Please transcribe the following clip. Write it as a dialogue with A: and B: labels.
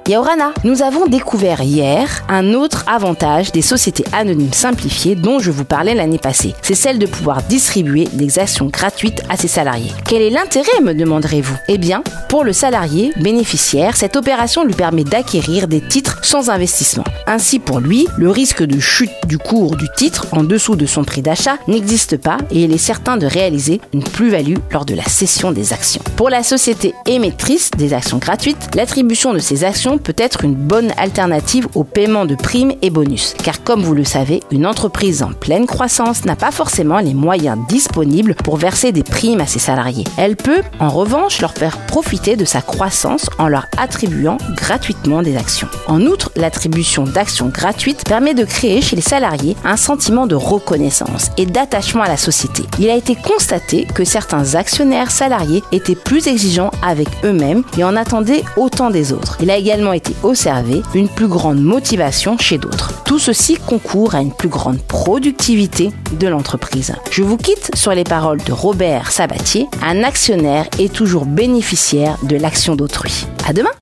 A: Yaorana, nous avons découvert hier un autre avantage des sociétés anonymes simplifiées dont je vous parlais l'année passée. C'est celle de pouvoir distribuer des actions gratuites à ses salariés. Quel est l'intérêt, me demanderez-vous ? Eh bien, pour le salarié bénéficiaire, cette opération lui permet d'acquérir des titres sans investissement. Ainsi, pour lui, le risque de chute du cours du titre en dessous de son prix d'achat n'existe pas et il est certain de réaliser une plus-value lors de la cession des actions. Pour la société émettrice des actions gratuites, l'attribution de ces actions peut être une bonne alternative au paiement de primes et bonus. Car comme vous le savez, une entreprise en pleine croissance n'a pas forcément les moyens disponibles pour verser des primes à ses salariés. Elle peut, en revanche, leur faire profiter de sa croissance en leur attribuant gratuitement des actions. En outre, l'attribution d'actions gratuites permet de créer chez les salariés un sentiment de reconnaissance et d'attachement à la société. Il a été constaté que certains actionnaires salariés étaient plus exigeants avec eux-mêmes et en attendaient autant des autres. Il a également été observé une plus grande motivation chez d'autres. Tout ceci concourt à une plus grande productivité de l'entreprise. Je vous quitte sur les paroles de Robert Sabatier. Un actionnaire est toujours bénéficiaire de l'action d'autrui. À demain!